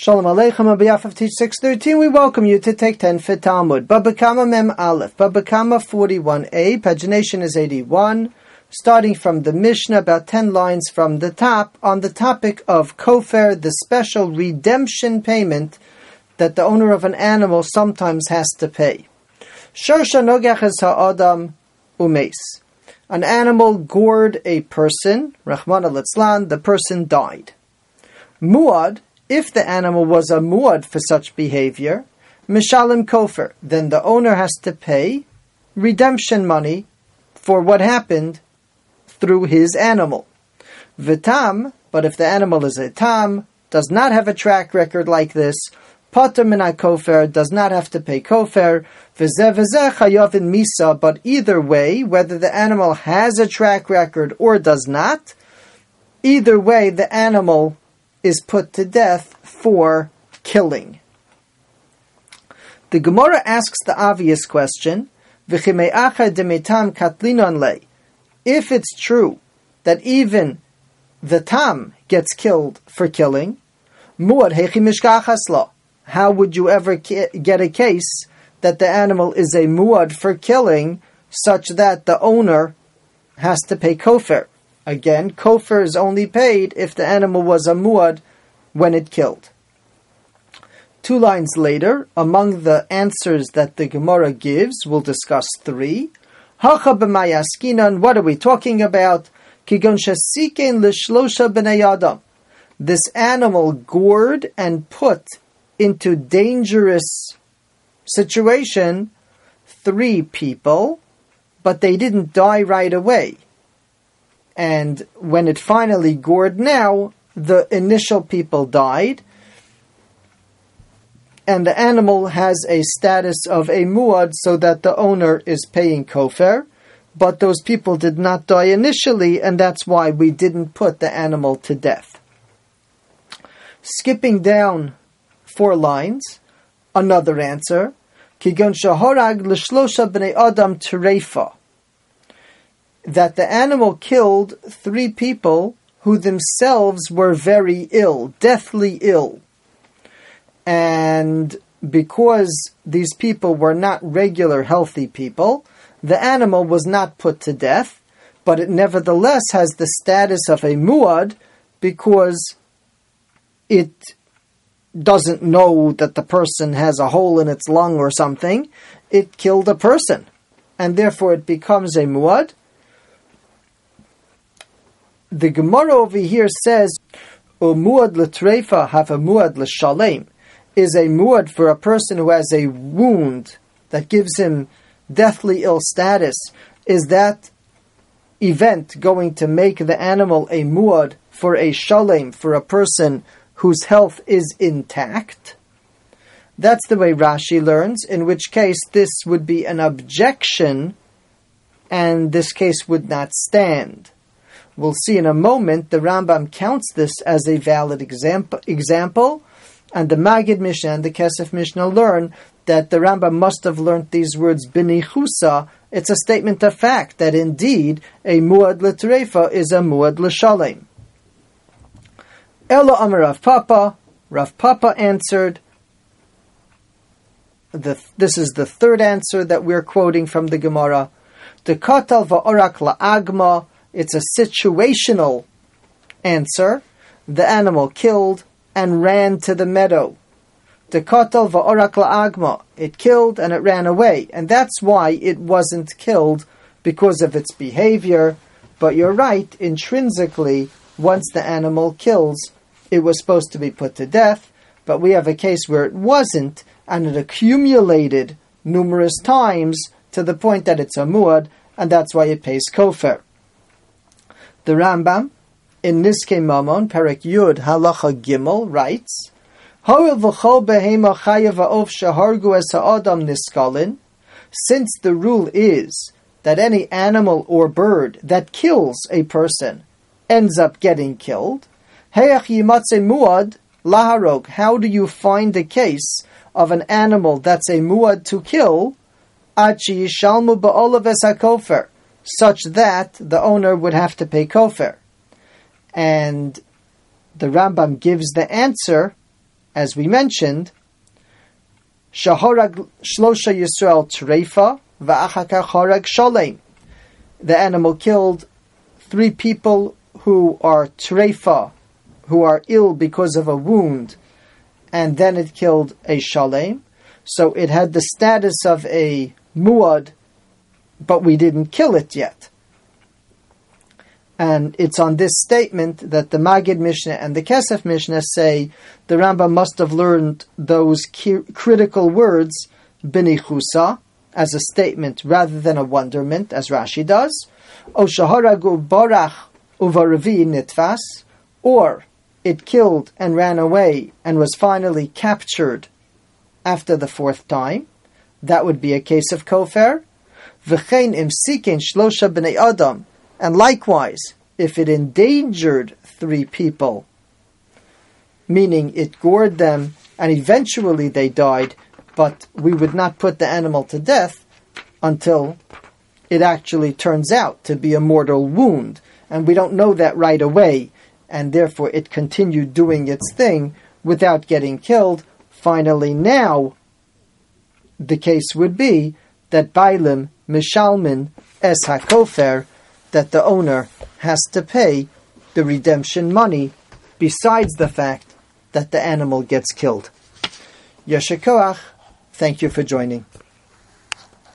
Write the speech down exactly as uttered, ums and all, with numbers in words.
Shalom Aleichem, on behalf of Teach six thirteen, we welcome you to take ten for Talmud. Baba Kama Mem Aleph, Baba Kama forty-one a, pagination is eighty-one, starting from the Mishnah, about ten lines from the top, on the topic of Kofer, the special redemption payment that the owner of an animal sometimes has to pay. Shorsha Nogach es ha'adam umeis. An animal gored a person, Rahman al-Itzlan, the person died. Muad, if the animal was a muad for such behavior, mishalim kofer, then the owner has to pay redemption money for what happened through his animal. Vitam, but if the animal is a tam, does not have a track record like this, pater min kofer, does not have to pay kofer, v'zeh v'zeh chayavin misa, but either way, whether the animal has a track record or does not, either way the animal is put to death for killing. The Gemara asks the obvious question, if it's true that even the tam gets killed for killing, how would you ever get a case that the animal is a muad for killing such that the owner has to pay kofer? Again, kofer is only paid if the animal was a muad when it killed. Two lines later, among the answers that the Gemara gives, we'll discuss three. Hacha b'mayaskinan, what are we talking about? Kigon shasiken l'shlosha b'nei adam. This animal gored and put into dangerous situation three people, but they didn't die right away. And when it finally gored now, the initial people died, and the animal has a status of a muad so that the owner is paying kofer, but those people did not die initially, and that's why we didn't put the animal to death. Skipping down four lines, another answer, Kigon shahorag l'shlosha b'nei adam terefa, that the animal killed three people who themselves were very ill, deathly ill. And because these people were not regular healthy people, the animal was not put to death, but it nevertheless has the status of a muad because it doesn't know that the person has a hole in its lung or something. It killed a person, and therefore it becomes a muad. The Gemara over here says, "Umuad l'treifa have a muad l'shalem," is a muad for a person who has a wound that gives him deathly ill status. Is that event going to make the animal a muad for a shalem, for a person whose health is intact? That's the way Rashi learns, in which case this would be an objection, and this case would not stand. We'll see in a moment, the Rambam counts this as a valid example, example, and the Magid Mishnah and the Kesef Mishnah learn that the Rambam must have learnt these words b'nichusa. It's a statement of fact that indeed a muad l'treifa is a muad l'shalem. Elo Amar Rav Papa, Rav Papa answered, the, this is the third answer that we're quoting from the Gemara, the katal va'orak la'agma, it's a situational answer. The animal killed and ran to the meadow. The katal va'orak la'agma, it killed and it ran away, and that's why it wasn't killed because of its behavior. But you're right, intrinsically, once the animal kills, it was supposed to be put to death, but we have a case where it wasn't, and it accumulated numerous times to the point that it's a muad, and that's why it pays kofer. The Rambam, in Niskei Mamon, Perek Yud, Halacha Gimel, writes, Hoil v'chol behema chayav ha'of shehargu es ha'adam niskalin, since the rule is that any animal or bird that kills a person ends up getting killed, Heach yimatze muad laharog, how do you find a case of an animal that's a muad to kill, achi yishalmu ba'olav es ha'kofer, such that the owner would have to pay kofer? And the Rambam gives the answer as we mentioned, Shahorag Shlosha Yisrael Treifa Va'achaka Horag Sholem. The animal killed three people who are treifa, who are ill because of a wound, and then it killed a shalem. So it had the status of a muad, but we didn't kill it yet. And it's on this statement that the Magid Mishnah and the Kesef Mishnah say the Rambam must have learned those ki- critical words, b'nichusa, as a statement rather than a wonderment, as Rashi does, o shaharagu barach uvaravi nitfas, or it killed and ran away and was finally captured after the fourth time. That would be a case of kofer. V'chein im siken shlosha b'nei adam, and likewise, if it endangered three people, meaning it gored them and eventually they died, but we would not put the animal to death until it actually turns out to be a mortal wound. And we don't know that right away, and therefore it continued doing its thing without getting killed. Finally now, the case would be that Bailim Mishalmin Es HaKofer, that the owner has to pay the redemption money besides the fact that the animal gets killed. Yesher Koach, thank you for joining.